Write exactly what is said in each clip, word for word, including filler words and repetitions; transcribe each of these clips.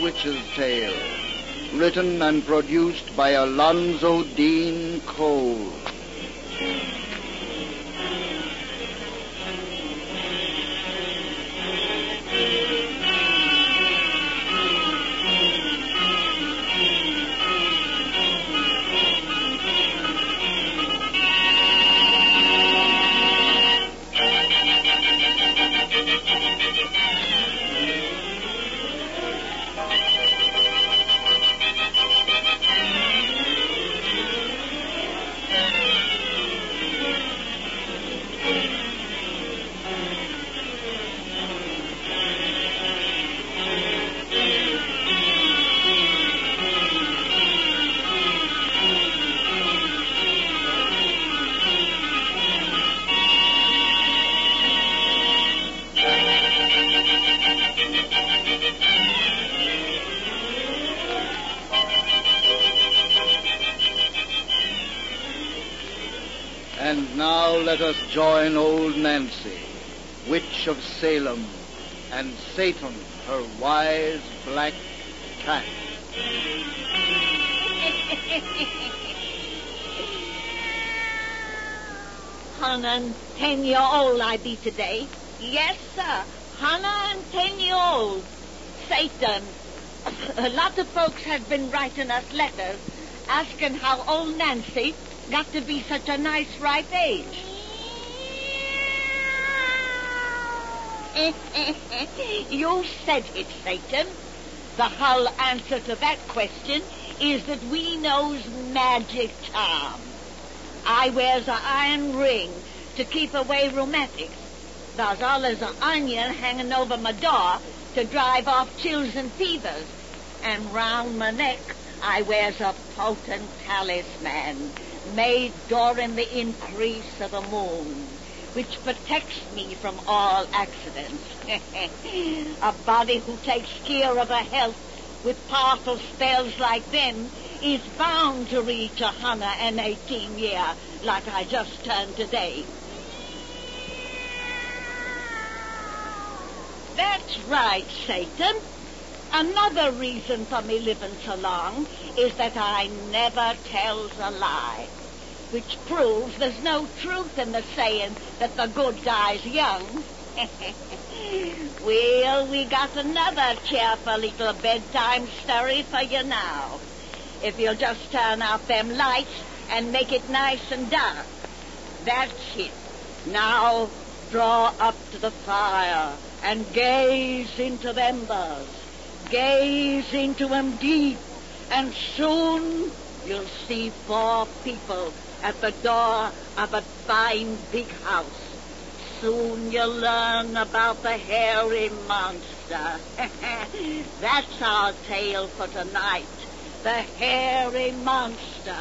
Witch's Tale, written and produced by Alonzo Dean Cole. And now let us join old Nancy, witch of Salem, and Satan, her wise black cat. Hundred and ten year old I be today. Yes, sir. Hundred and ten year old. Satan. A lot of folks have been writing us letters asking how old Nancy got to be such a nice ripe age. You said it, Satan. The whole answer to that question is that we knows magic charm. I wears a iron ring to keep away rheumatics. There's always an onion hanging over my door to drive off chills and fevers. And round my neck I wears a potent talisman made during the increase of the moon, which protects me from all accidents. A body who takes care of her health with powerful spells like them is bound to reach a hundred and eighteen year, like I just turned today. That's right, Satan. Another reason for me living so long is that I never tells a lie, which proves there's no truth in the saying that the good dies young. Well, we got another cheerful little bedtime story for you now. If you'll just turn out them lights and make it nice and dark. That's it. Now, draw up to the fire and gaze into the embers. Gaze into them deep, and soon you'll see four people at the door of a fine big house. Soon you'll learn about the hairy monster. That's our tale for tonight. The hairy monster.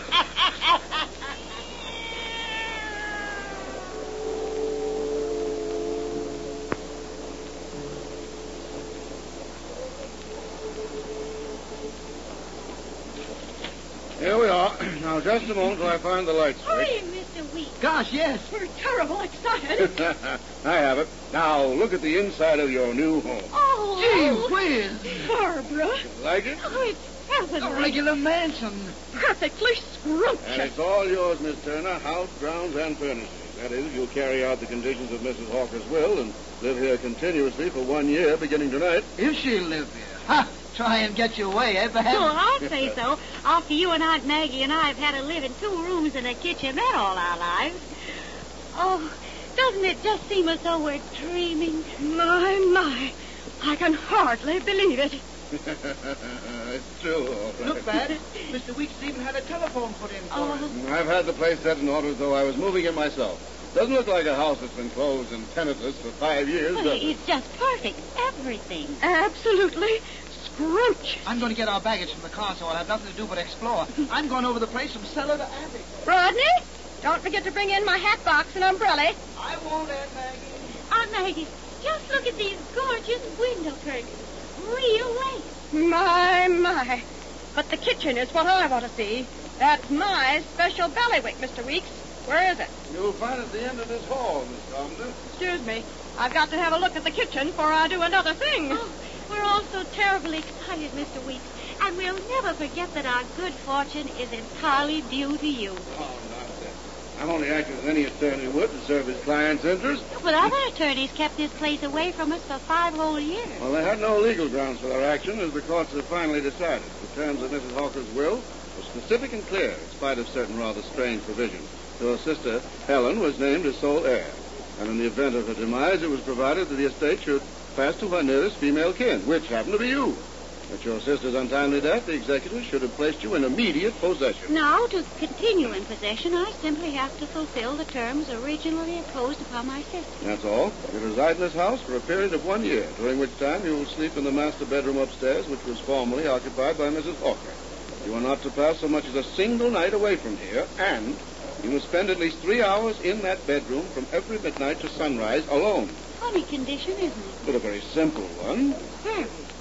Here we are. Now, just a moment till I find the light switch. Hurry, Mister Weeks. Gosh, yes. We're terrible excited. I have it. Now, look at the inside of your new home. Oh, Gee whiz. Barbara. Like it? Oh, it's heavenly. A regular mansion. Perfectly scrumptious. And it's all yours, Miss Turner, house, grounds, and furnishings. That is, you'll carry out the conditions of Missus Hawker's will and live here continuously for one year, beginning tonight. If she'll live here. Ha! Try and get your way, eh, perhaps? Well, I'd say so. After you and Aunt Maggie and I have had to live in two rooms and a kitchenette all our lives. Oh, doesn't it just seem as though we're dreaming? My, my. I can hardly believe it. It's true, all right. Look, Bad. Mister Weeks even had a telephone put in for Oh. us. I've had the place set in order as though I was moving in myself. Doesn't look like a house that's been closed and tenantless for five years, Well, does it? it's just perfect. Everything. Absolutely scrumptious. I'm going to get our baggage from the car, so I'll have nothing to do but explore. I'm going over the place from cellar to attic. Rodney, don't forget to bring in my hat box and umbrella. I won't, Aunt Maggie. Aunt Maggie, just look at these gorgeous window curtains. Real lace. My, my. But the kitchen is what I want to see. That's my special ballywick, Mister Weeks. Where is it? You'll find it at the end of this hall, Miss Carpenter. Excuse me. I've got to have a look at the kitchen before I do another thing. Oh, We're all so terribly excited, Mister Weeks, and we'll never forget that our good fortune is entirely due to you. Oh, nonsense. I'm only acting as any attorney would to serve his client's interest. But other attorneys kept this place away from us for five whole years. Well, they had no legal grounds for their action, as the courts have finally decided. The terms of Missus Hawker's will were specific and clear, in spite of certain rather strange provisions. So her sister, Helen, was named as sole heir. And in the event of her demise, it was provided that the estate should pass to her nearest female kin, which happened to be you. At your sister's untimely death, the executors should have placed you in immediate possession. Now, to continue in possession, I simply have to fulfill the terms originally imposed upon my sister. That's all. You reside in this house for a period of one year, during which time you will sleep in the master bedroom upstairs, which was formerly occupied by Missus Hawker. You are not to pass so much as a single night away from here, and you must spend at least three hours in that bedroom from every midnight to sunrise alone. Funny condition, isn't it? But a very simple one. Very.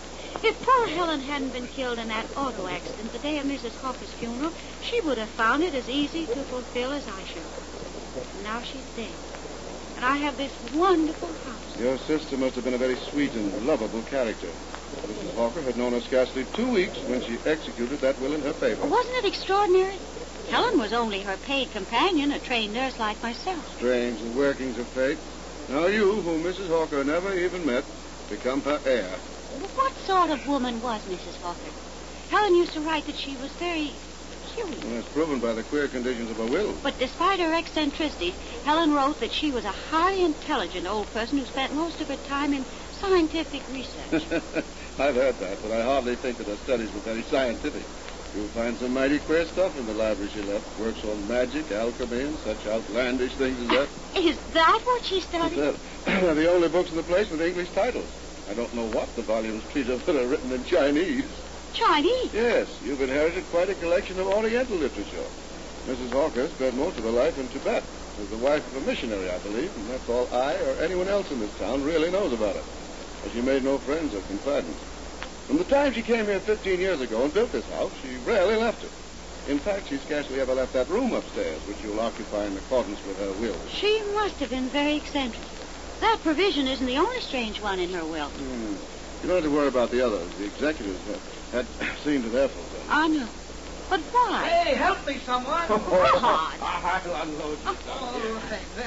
If poor Helen hadn't been killed in that auto accident the day of Missus Hawker's funeral, she would have found it as easy to fulfill as I should. And now she's dead. And I have this wonderful house. Your sister must have been a very sweet and lovable character. Missus Hawker had known her scarcely two weeks when she executed that will in her favor. Wasn't it extraordinary? Helen was only her paid companion, a trained nurse like myself. Strange, the workings of fate. Now you, whom Missus Hawker never even met, become her heir. What sort of woman was Missus Hawker? Helen used to write that she was very curious. And that's proven by the queer conditions of her will. But despite her eccentricities, Helen wrote that she was a highly intelligent old person who spent most of her time in scientific research. I've heard that, but I hardly think that her studies were very scientific. You'll find some mighty queer stuff in the library she left. Works on magic, alchemy, and such outlandish things as that. Is that what she studied? They're the only books in the place with English titles. I don't know what the volumes treat of that are written in Chinese. Chinese? Yes, you've inherited quite a collection of Oriental literature. Missus Hawker spent most of her life in Tibet. As the wife of a missionary, I believe, and that's all I or anyone else in this town really knows about her. But she made no friends or confidants. From the time she came here fifteen years ago and built this house, she rarely left it. In fact, she scarcely ever left that room upstairs, which you'll occupy in accordance with her will. She must have been very eccentric. That provision isn't the only strange one in her will. Hmm. You don't have to worry about the others. The executors had, had seen to their fulfillment. I know. But why? Hey, help me, someone. God. I'll unload you. Oh,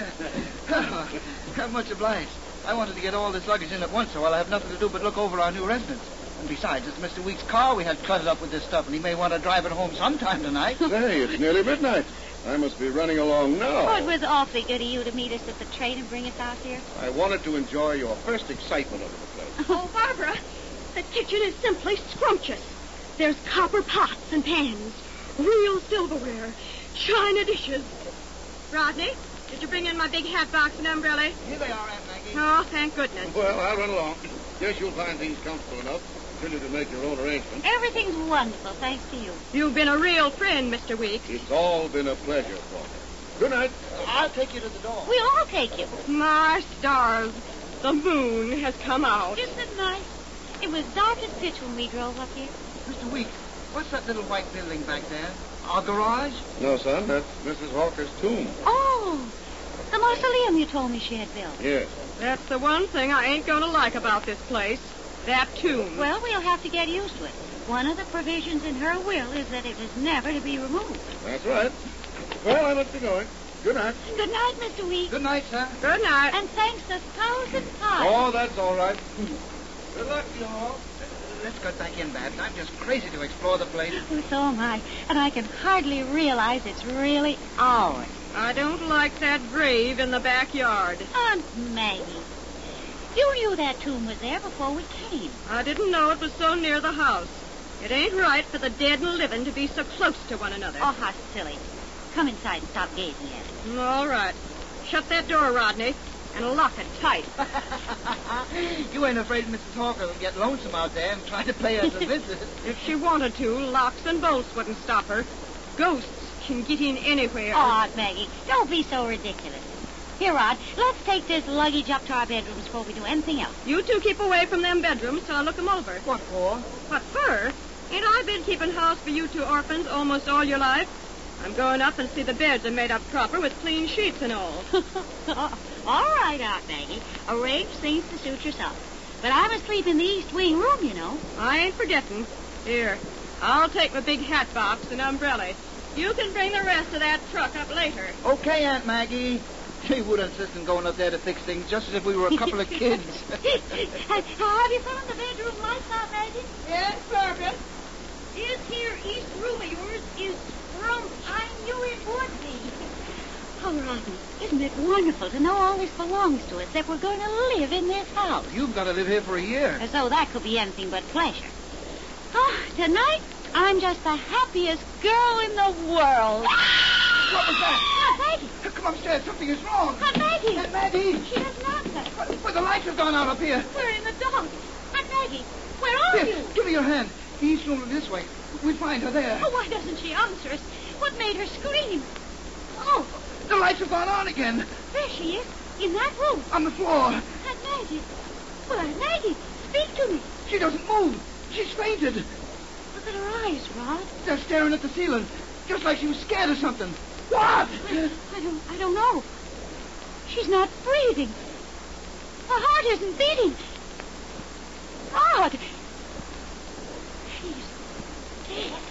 right there. Much obliged. I wanted to get all this luggage in at once, so I'll have nothing to do but look over our new residence. And besides, it's Mister Weeks' car we had cluttered up with this stuff, and he may want to drive it home sometime tonight. Say, it's nearly midnight. I must be running along now. Oh, it was awfully good of you to meet us at the train and bring us out here. I wanted to enjoy your first excitement over the place. Oh, Barbara, the kitchen is simply scrumptious. There's copper pots and pans, real silverware, china dishes. Rodney, did you bring in my big hat box and umbrella? Here they are, Aunt Maggie. Oh, thank goodness. Well, I'll run along. Guess you'll find things comfortable enough. Continue to make your own arrangements. Everything's wonderful, thanks to you. You've been a real friend, Mister Weeks. It's all been a pleasure, Walter. Good night. I'll take you to the door. We'll all take you. My stars, the moon has come out. Isn't it nice? It was dark as pitch when we drove up here. Mister Weeks, what's that little white building back there? Our garage? No, son, that's Missus Hawker's tomb. Oh, the mausoleum you told me she had built. Yes. That's the one thing I ain't going to like about this place. That tomb. Well, we'll have to get used to it. One of the provisions in her will is that it is never to be removed. That's right. Well, I must be going. Good night. Good night, Mister Weeks. Good night, sir. Good night. And thanks a thousand times. Oh, that's all right. Good luck, you all. Let's get back in, Babs. I'm just crazy to explore the place. Oh, so am I. And I can hardly realize it's really ours. I don't like that grave in the backyard. Aunt Maggie, you knew that tomb was there before we came. I didn't know it was so near the house. It ain't right for the dead and living to be so close to one another. Oh, how silly. Come inside and stop gazing at it. All right. Shut that door, Rodney, and lock it tight. You ain't afraid Missus Hawker will get lonesome out there and try to pay us a visit? If she wanted to, locks and bolts wouldn't stop her. Ghosts can get in anywhere. Oh, Aunt Maggie, don't be so ridiculous. Here, Rod, let's take this luggage up to our bedrooms before we do anything else. You two keep away from them bedrooms till I look them over. What for? What for? Ain't I been keeping house for you two orphans almost all your life? I'm going up and see the beds are made up proper with clean sheets and all. All right, Aunt Maggie. Arrange things to suit yourself. But I'm asleep in the east wing room, you know. I ain't forgetting. Here, I'll take my big hat box and umbrella. You can bring the rest of that truck up later. Okay, Aunt Maggie. She would insist on going up there to fix things just as if we were a couple of kids. Have you found the bedroom lights out, Maggie? Yes, Barbara. This here east room of yours is scrumped. I knew it would be. Oh, Rodney, isn't it wonderful to know all this belongs to us, that we're going to live in this house? You've got to live here for a year. As though that could be anything but pleasure. Oh, tonight, I'm just the happiest girl in the world. What was that? Aunt Maggie. Come upstairs. Something is wrong. Aunt Maggie. Aunt Maggie. She doesn't answer. But, but the lights have gone out up here. We're in the dark. Aunt Maggie, where are Here, you? give me your hand. The east room this way. We'll find her there. Oh, why doesn't she answer us? What made her scream? Oh, The lights have gone on again. there she is, in that room. On the floor. Aunt Maggie. Well, Aunt Maggie, speak to me. She doesn't move. She's fainted. Look at her eyes, Rod. They're staring at the ceiling, just like she was scared of something. What? I, I don't, I don't know. She's not breathing. Her heart isn't beating. Rod. She's dead.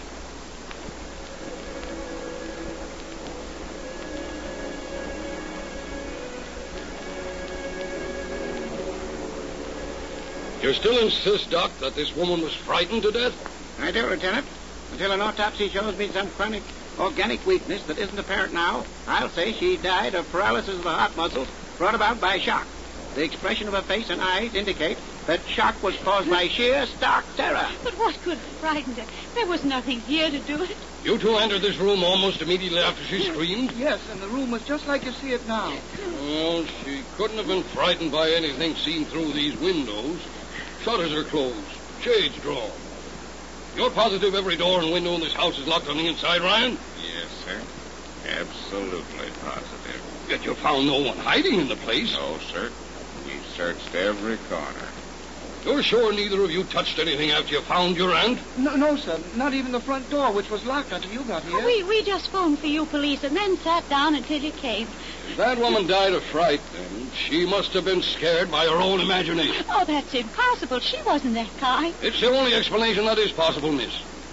You still insist, Doc, that this woman was frightened to death? I do, Lieutenant. Until an autopsy shows me some chronic organic weakness that isn't apparent now, I'll say she died of paralysis of the heart muscles brought about by shock. The expression of her face and eyes indicate that shock was caused by sheer stark terror. But what could have frightened her? There was nothing here to do it. You two entered this room almost immediately after she screamed? Yes, and the room was just like you see it now. Well, she couldn't have been frightened by anything seen through these windows. Shutters are closed, shades drawn. You're positive every door and window in this house is locked on the inside, Ryan? Yes, sir. Absolutely positive. Yet you found no one hiding in the place. No, sir. We've searched every corner. You're sure neither of you touched anything after you found your aunt? No, no, sir. Not even the front door, which was locked until you got here. Oh, we, we just phoned for you police and then sat down until you came. If that woman died of fright, then she must have been scared by her own imagination. Oh, that's impossible. She wasn't that kind. It's the only explanation that is possible, miss.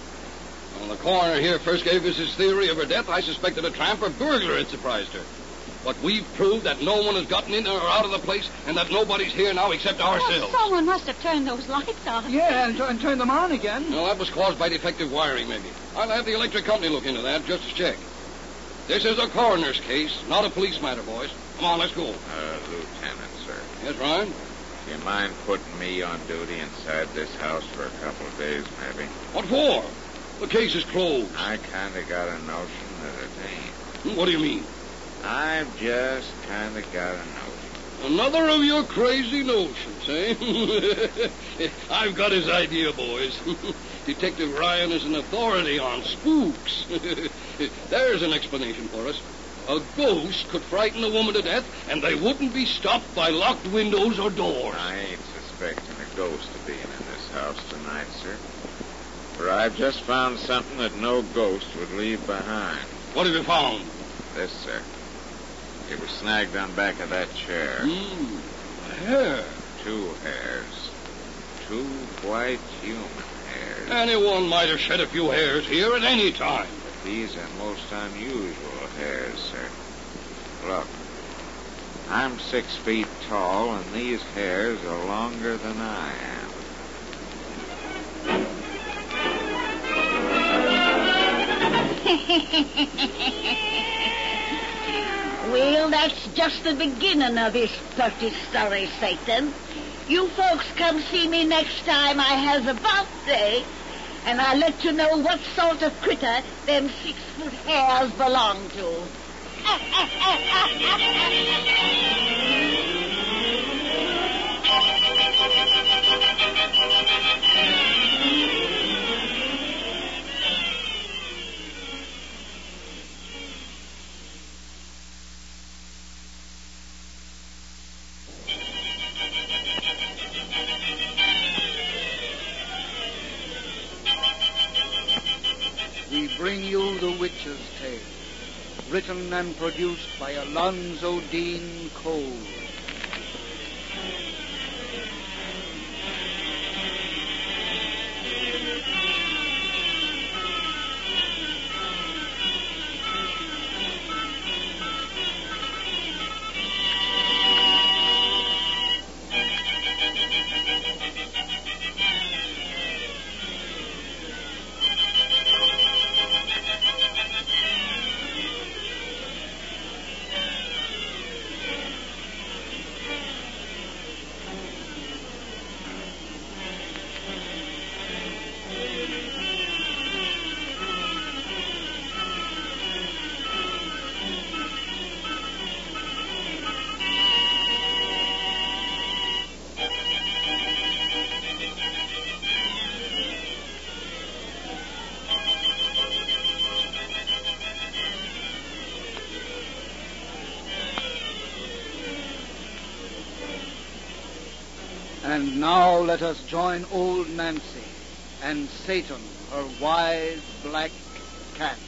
When the coroner here first gave us his theory of her death, I suspected a tramp or burglar had surprised her. But we've proved that no one has gotten in or out of the place and that nobody's here now except ourselves. Oh, someone must have turned those lights on. Yeah, and, and turn them on again. No, that was caused by defective wiring, maybe. I'll have the electric company look into that just to check. This is a coroner's case, not a police matter, boys. Come on, let's go. Uh, Lieutenant, sir. Yes, Ryan? Do you mind putting me on duty inside this house for a couple of days, maybe? What for? The case is closed. I kind of got a notion that it ain't. What do you mean? I've just kind of got a notion. Another of your crazy notions, eh? I've got his idea, boys. Detective Ryan is an authority on spooks. There's an explanation for us. A ghost could frighten a woman to death, and they wouldn't be stopped by locked windows or doors. I ain't suspecting a ghost of being in this house tonight, sir. For I've just found something that no ghost would leave behind. What have you found? This, sir. It was snagged on back of that chair. Hmm. Hair. Two hairs. Two quite human hairs. Anyone might have shed a few hairs here at any time. But these are most unusual hairs, sir. Look. I'm six feet tall, and these hairs are longer than I am. Well, that's just the beginning of this pretty story, Satan. You folks come see me next time I has a birthday, and I'll let you know what sort of critter them six-foot hairs belong to. We bring you The Witch's Tale, written and produced by Alonzo Dean Cole. And now let us join old Nancy and Satan, her wise black cat.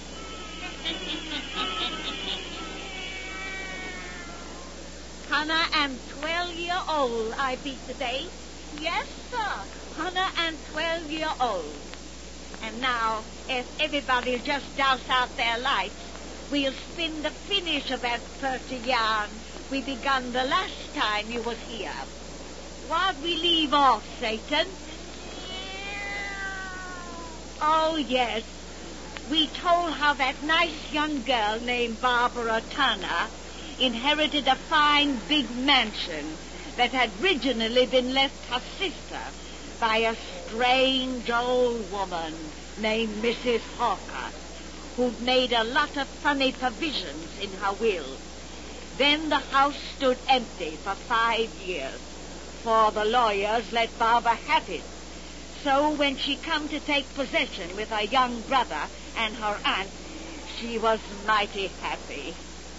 Hannah and twelve year old I be today. Yes, sir. Hannah and twelve year old. And now, if everybody just douse out their lights, we'll spin the finish of that thirty yarn we begun the last time you was here. What'd we leave off, Satan? Oh, yes. We told how that nice young girl named Barbara Turner inherited a fine big mansion that had originally been left her sister by a strange old woman named Missus Hawker, who'd made a lot of funny provisions in her will. Then the house stood empty for five years, for the lawyers let Barbara have it. So when she come to take possession with her young brother and her aunt, she was mighty happy.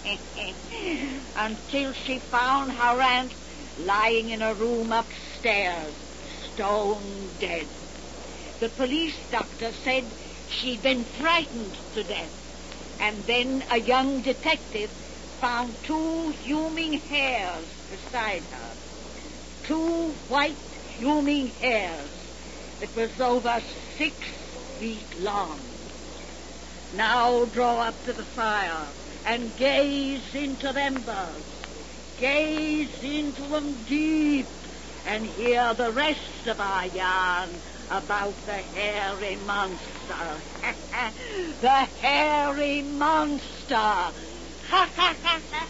Until she found her aunt lying in a room upstairs, stone dead. The police doctor said she'd been frightened to death. And then a young detective found two human hairs beside her. Two white human hairs that was over six feet long. Now draw up to the fire and gaze into them embers. Gaze into them deep and hear the rest of our yarn about the hairy monster. The hairy monster. Ha ha ha ha.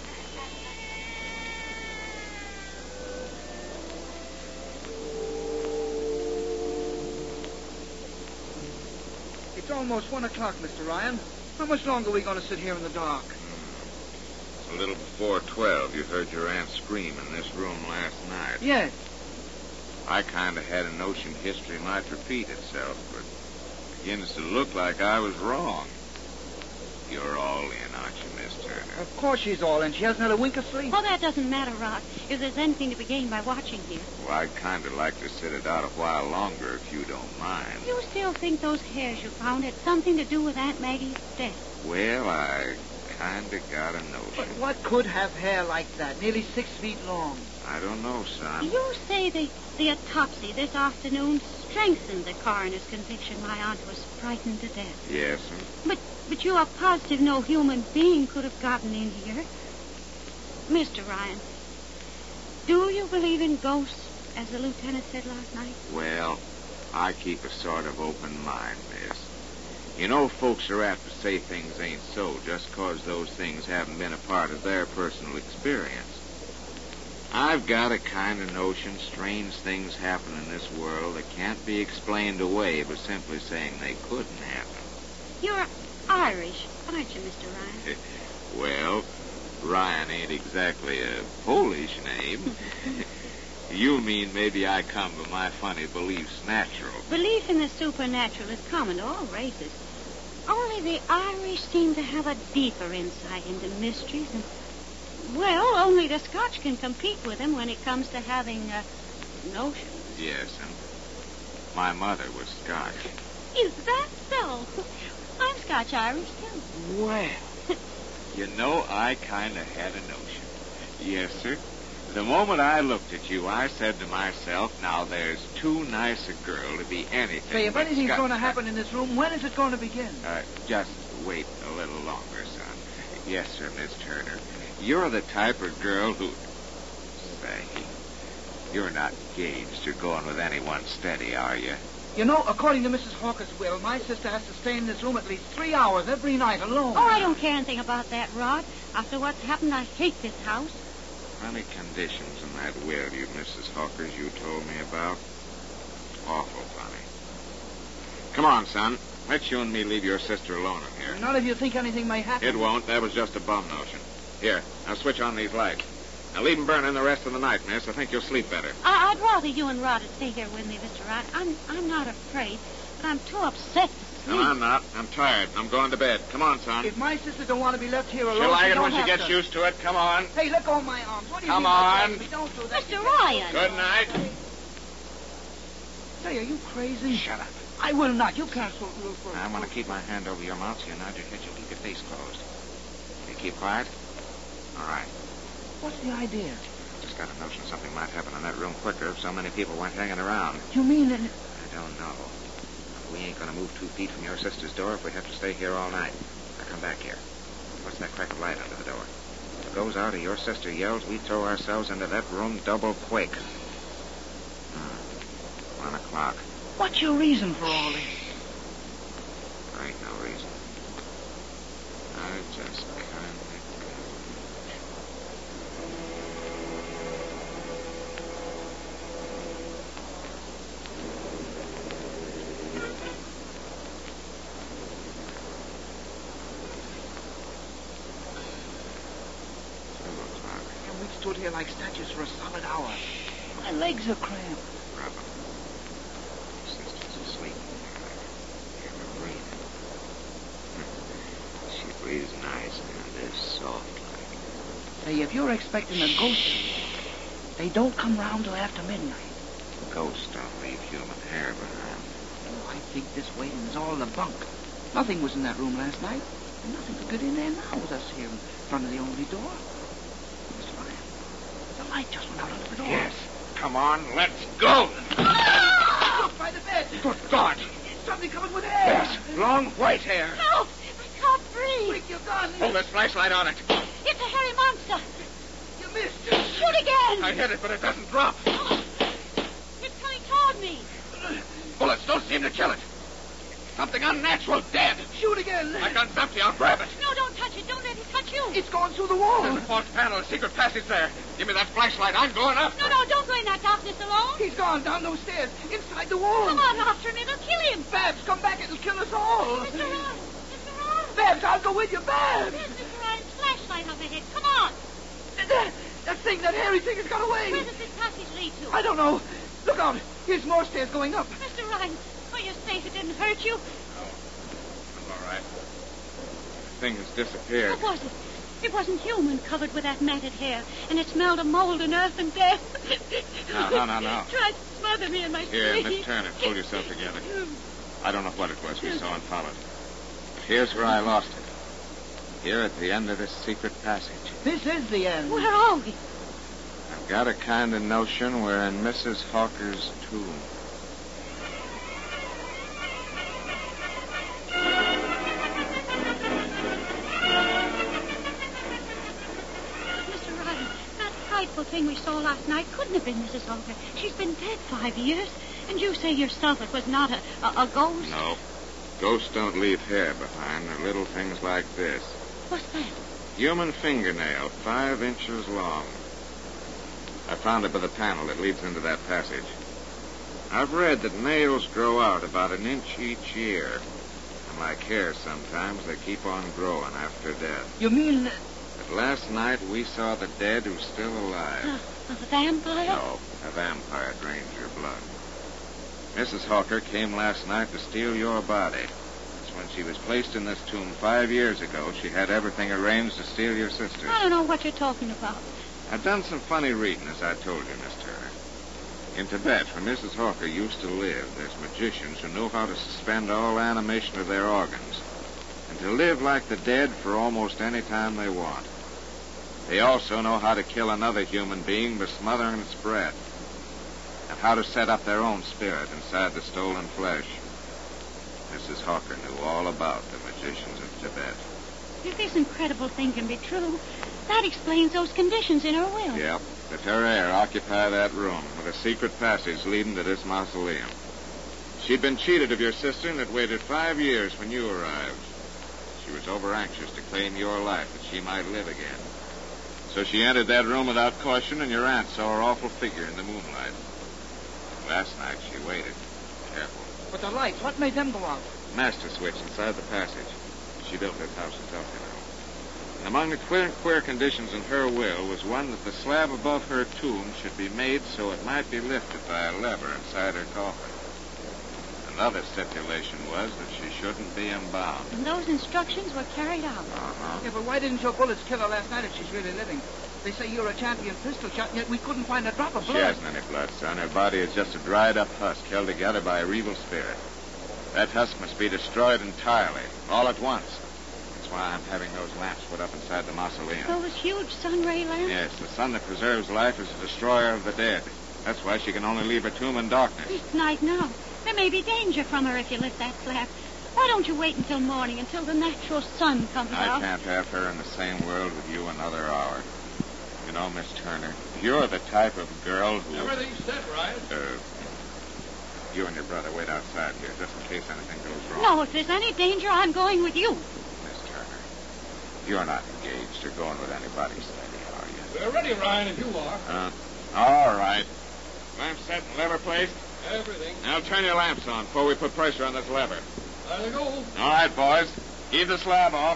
It's almost one o'clock, Mister Ryan. How much longer are we going to sit here in the dark? It's a little before twelve. You heard your aunt scream in this room last night. Yes. I kind of had a notion history might repeat itself, but it begins to look like I was wrong. You're all in, aren't you, Miss Turner? Of course she's all in. She hasn't had a wink of sleep. Oh, that doesn't matter, Rod, if there's anything to be gained by watching here. Well, I'd kind of like to sit it out a while longer, if you don't mind. You still think those hairs you found had something to do with Aunt Maggie's death? Well, I kind of got a notion. But what could have hair like that, nearly six feet long? I don't know, son. You say the, the autopsy this afternoon strengthened the coroner's conviction my aunt was frightened to death. Yes, sir. But, but you are positive no human being could have gotten in here. Mister Ryan, do you believe in ghosts, as the lieutenant said last night? Well, I keep a sort of open mind, miss. You know, folks are apt to say things ain't so just 'cause those things haven't been a part of their personal experience. I've got a kind of notion strange things happen in this world that can't be explained away by simply saying they couldn't happen. You're Irish, aren't you, Mister Ryan? Well, Ryan ain't exactly a Polish name. You mean maybe I come by my funny beliefs natural. Belief in the supernatural is common to all races. Only the Irish seem to have a deeper insight into mysteries, and, well, only the Scotch can compete with them when it comes to having uh, notions. Yes, and my mother was Scotch. Is that so? I'm Scotch-Irish, too. Well, you know, I kind of had a notion. Yes, sir. The moment I looked at you, I said to myself, now there's too nice a girl to be anything. Say, if but anything's Scotch- going to happen in this room, when is it going to begin? Uh, just wait a little longer, son. Yes, sir, Miss Turner. You're the type of girl who... Say, you're not engaged or going with anyone steady, are you? You know, according to Missus Hawker's will, my sister has to stay in this room at least three hours every night alone. Oh, I don't care anything about that, Rod. After what's happened, I hate this house. Funny conditions in that will you, Missus Hawkers, you told me about. Awful funny. Come on, son. Let you and me leave your sister alone in here. Not if you think anything may happen. It won't. That was just a bum notion. Here, now switch on these lights. Now leave them burning the rest of the night, miss. I think you'll sleep better. I- I'd rather you and Rod stay here with me, Mister Rod. I'm I'm not afraid, but I'm too upset to sleep. No, I'm not. I'm tired. I'm going to bed. Come on, son. If my sister don't want to be left here alone, She'll like she it don't when she have gets to. used to it. Come on. Hey, let go of my arms. What do you Come mean by on. that? We don't do that. Mister Ryan. Good night. Say, are you crazy? Shut up. I will not. You can't so... I'm going to keep my hand over your mouth so you nod your head. You'll keep your face closed. You keep quiet? All right. What's the idea? Just got a notion something might happen in that room quicker if so many people weren't hanging around. You mean that... I don't know. We ain't going to move two feet from your sister's door if we have to stay here all night. Now come back here. What's that crack of light under the door? If it goes out or your sister yells, we throw ourselves into that room double quick. Hmm. One o'clock. What's your reason for all this? There ain't no reason. I just kind of... We stood here like statues for a solid hour. My legs are cramped. Rub 'em. Sister's asleep. Hear her breathing. She breathes nice and is soft like. Say, if you're expecting a ghost, they don't come round till after midnight. Ghosts don't leave human hair behind. Oh, I think this waiting is all the bunk. Nothing was in that room last night. And nothing could get in there now with us here in front of the only door. Mister Ryan, the light just went out under the door. Yes. Come on, let's go. Look, by the bed. Good God. Something coming with air. Yes, long white hair. Help! I can't breathe. Quick, your gun. Hold this flashlight on it. It's a hairy monster. You missed. Shoot again. I hit it, but it doesn't drop. Oh, it's coming toward me. Bullets don't seem to kill it. Something unnatural, dead. Shoot again. My gun's empty. I'll grab it. No, don't touch it. Don't let it touch you. It's going through the wall. There's a false panel, a secret passage there. Give me that flashlight. I'm going up. No, no, don't go in that darkness alone. He's gone down those stairs, inside the wall. Come on after him. It'll kill him. Babs, come back. It'll kill us all. Mister Ryan. Mister Ryan. Babs, I'll go with you. Babs. There's Mister Ryan's flashlight up ahead. Come on. That, that thing, that hairy thing has got away. Where does this passage lead to? I don't know. Look out. Here's more stairs going up. Mister Ryan, are you safe? It didn't hurt you? All right. The thing has disappeared. What was it? It wasn't human, covered with that matted hair, and it smelled of mold and earth and death. No, no, no, no. Tried to smother me in my Here, sleep. Miss Turner, pull yourself together. I don't know what it was we saw and followed. But here's where I lost it. Here at the end of this secret passage. This is the end. Where are we? I've got a kind of notion we're in Missus Hawker's tomb. The thing we saw last night couldn't have been Missus Hawker. She's been dead five years. And you say yourself it was not a, a, a ghost? No. Ghosts don't leave hair behind. They're little things like this. What's that? Human fingernail, five inches long. I found it by the panel that leads into that passage. I've read that nails grow out about an inch each year. And like hair sometimes, they keep on growing after death. You mean... But last night we saw the dead who's still alive. Uh, a vampire? No, a vampire drains your blood. Missus Hawker came last night to steal your body. That's when she was placed in this tomb five years ago. She had everything arranged to steal your sister. I don't know what you're talking about. I've done some funny reading, as I told you, Miss Turner. In Tibet, where Missus Hawker used to live, there's magicians who know how to suspend all animation of their organs and to live like the dead for almost any time they want. They also know how to kill another human being by smothering its breath, and how to set up their own spirit inside the stolen flesh. Missus Hawker knew all about the magicians of Tibet. If this incredible thing can be true, that explains those conditions in her will. Yep. That her heir occupy that room with a secret passage leading to this mausoleum. She'd been cheated of your sister and had waited five years when you arrived. She was over anxious to claim your life that she might live again. So she entered that room without caution, and your aunt saw her awful figure in the moonlight. Last night she waited. Careful. But the lights, what made them go out? Master switch inside the passage. She built this house herself, you know. And among the queer, queer conditions in her will was one that the slab above her tomb should be made so it might be lifted by a lever inside her coffin. Another stipulation was that she shouldn't be embalmed. And those instructions were carried out. Uh-huh. Yeah, but why didn't your bullets kill her last night if she's really living? They say you're a champion pistol shot, and yet we couldn't find a drop of She blood. hasn't any blood, son. Her body is just a dried-up husk held together by a evil spirit. That husk must be destroyed entirely, all at once. That's why I'm having those lamps put up inside the mausoleum. Those huge sun ray lamps? Yes, the sun that preserves life is a destroyer of the dead. That's why she can only leave her tomb in darkness. It's night now. There may be danger from her if you lift that flap. Why don't you wait until morning, until the natural sun comes I out? can't have her in the same world with you another hour. You know, Miss Turner, you're the type of girl who... Everything's set, Ryan. Uh, you and your brother wait outside here, just in case anything goes wrong. No, if there's any danger, I'm going with you. Miss Turner, you're not engaged or going with anybody steady, are you? We're ready, Ryan, if you are. Uh, all right. Lamp set and lever placed? Everything. Now turn your lamps on before we put pressure on this lever. There they go. All right, boys. Heave the slab off.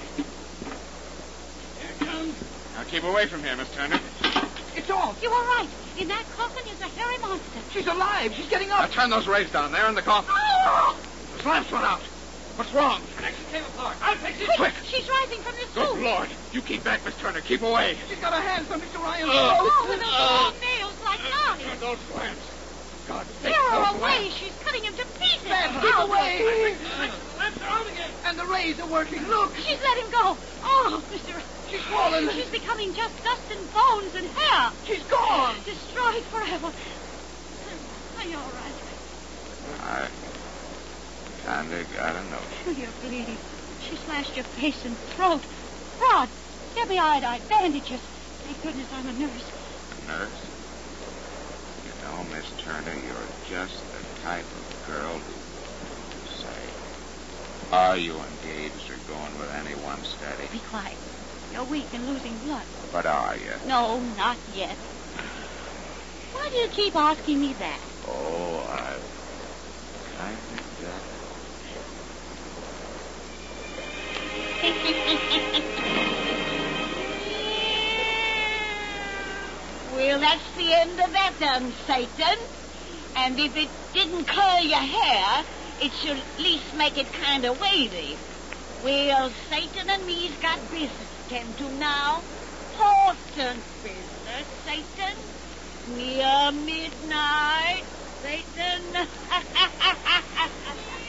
Here it comes. Now keep away from here, Miss Turner. It's off. You are right. In that coffin is a hairy monster. She's alive. She's getting Now up. turn those rays down there in the coffin. Oh! The lamps went out. What's wrong? Connection came apart. I'll fix it. Quick. She's rising from the Good tomb. Lord. You keep back, Miss Turner. Keep away. She's got her hands on Mister Ryan. Oh, with those long nails like Turn knives. those lamps. God, Tear take her those away. lamps. She's cutting him to pieces. Dad, keep Oh, away. The lamps are out again. And the rays are working. Look. She's let him go. Oh, Mister She's fallen. She's becoming just dust and bones and hair. She's gone. Destroyed forever. Are you all right? I kinda got a notion. You're bleeding. She slashed your face and throat. Rod, there'll be iodine bandages. Thank goodness I'm a nurse. Nurse? You know, Miss Turner, you're just the type of girl who, say, are you engaged or going with anyone steady? Be quiet. You're weak and losing blood. But are you? No, not yet. Why do you keep asking me that? Oh, I kind of got Well, that's the end of that then, Satan. And if it didn't curl your hair, it should at least make it kind of wavy. Well, Satan and me's got business to tend to now. Important business, Satan. Near midnight, Satan.